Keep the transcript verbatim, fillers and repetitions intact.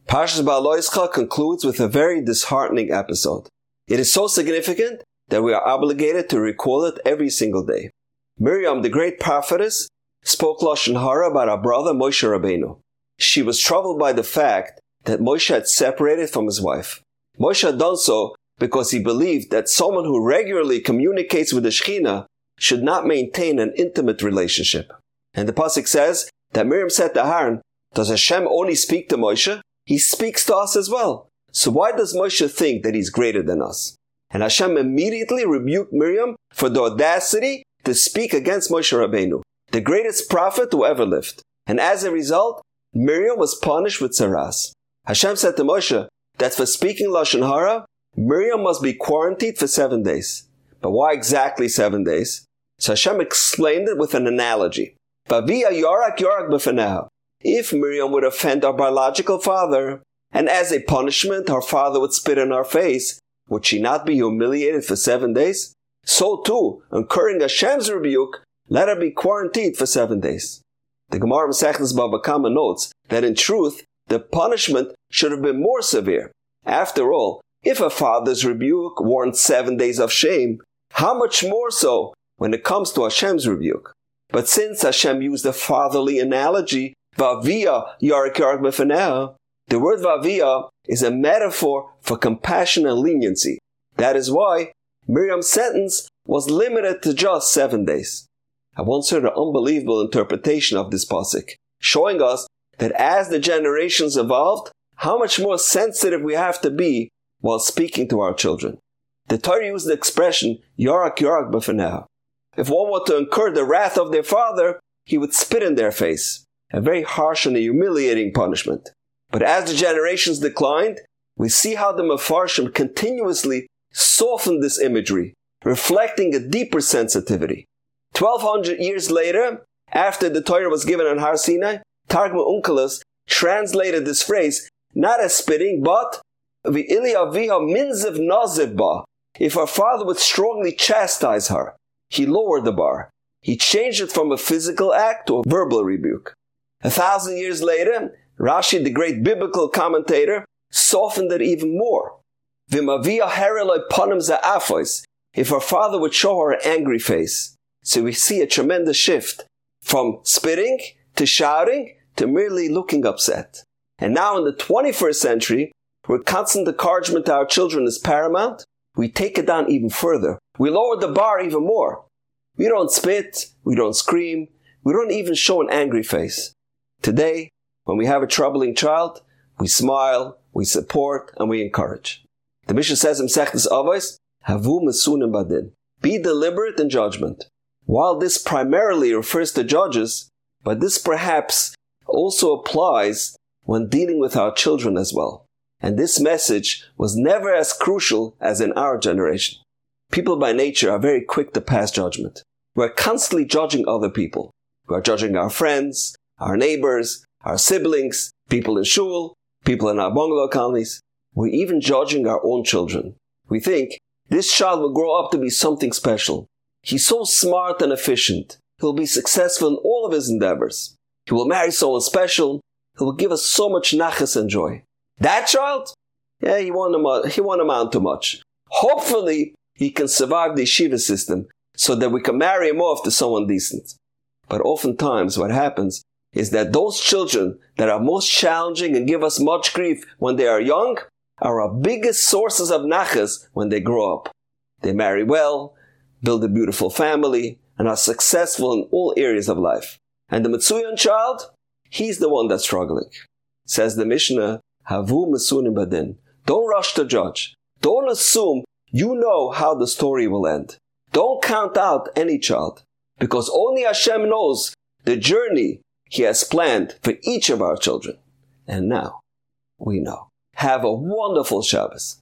Parshas Ba'aloischa concludes with a very disheartening episode. It is so significant that we are obligated to recall it every single day. Miriam, the great prophetess, spoke Lashon Hara about our brother Moshe Rabbeinu. She was troubled by the fact that Moshe had separated from his wife. Moshe had done so because he believed that someone who regularly communicates with the Shekhinah should not maintain an intimate relationship. And the pasuk says that Miriam said to Aaron, does Hashem only speak to Moshe? He speaks to us as well. So why does Moshe think that he's greater than us? And Hashem immediately rebuked Miriam for the audacity to speak against Moshe Rabbeinu, the greatest prophet who ever lived. And as a result, Miriam was punished with saras. Hashem said to Moshe that for speaking Lashon Hara, Miriam must be quarantined for seven days. But why exactly seven days? So Hashem explained it with an analogy. Vavia yorak yorak b'feneha. If Miriam would offend our biological father, and as a punishment her father would spit in our face, would she not be humiliated for seven days? So too, incurring Hashem's rebuke, let her be quarantined for seven days. The Gemara in Masechtas Bava Kama notes that in truth, the punishment should have been more severe. After all, if a father's rebuke warrants seven days of shame, how much more so when it comes to Hashem's rebuke? But since Hashem used a fatherly analogy, Vavia yarak yarak b'feneha, the word Vavia is a metaphor for compassion and leniency. That is why Miriam's sentence was limited to just seven days. I once heard an unbelievable interpretation of this pasuk, showing us that as the generations evolved, how much more sensitive we have to be while speaking to our children. The Torah used the expression yarak yarak b'feneha. If one were to incur the wrath of their father, he would spit in their face, a very harsh and a humiliating punishment. But as the generations declined, we see how the Mefarshim continuously softened this imagery, reflecting a deeper sensitivity. Twelve hundred years later, after the Torah was given on Har Sinai, Targum Onkelos translated this phrase not as spitting, but v'ili aviha minziv naziv ba. If her father would strongly chastise her, he lowered the bar. He changed it from a physical act to a verbal rebuke. A thousand years later, Rashi, the great biblical commentator, softened it even more. V'mavia hereloi panim za'afois. If her father would show her an angry face. So we see a tremendous shift from spitting to shouting to merely looking upset. And now in the twenty-first century, where constant encouragement to our children is paramount, we take it down even further. We lower the bar even more. We don't spit, we don't scream, we don't even show an angry face. Today, when we have a troubling child, we smile, we support, and we encourage. The Mishnah says in Masechtas Avos, Havu mesunim badin. Be deliberate in judgment. While this primarily refers to judges, but this perhaps also applies when dealing with our children as well. And this message was never as crucial as in our generation. People by nature are very quick to pass judgment. We're constantly judging other people. We're judging our friends, our neighbors, our siblings, people in shul, people in our bungalow colonies. We're even judging our own children. We think, this child will grow up to be something special. He's so smart and efficient. He'll be successful in all of his endeavors. He will marry someone special. He will give us so much nachas and joy. That child? Yeah, he won't, am- he won't amount to much. Hopefully, he can survive the yeshiva system so that we can marry him off to someone decent. But oftentimes what happens is that those children that are most challenging and give us much grief when they are young are our biggest sources of nachas when they grow up. They marry well, build a beautiful family, and are successful in all areas of life. And the Mitzuyan child, he's the one that's struggling. Says the Mishnah, Havu mesunim badin. Don't rush to judge. Don't assume you know how the story will end. Don't count out any child, because only Hashem knows the journey He has planned for each of our children. And now, we know. Have a wonderful Shabbos.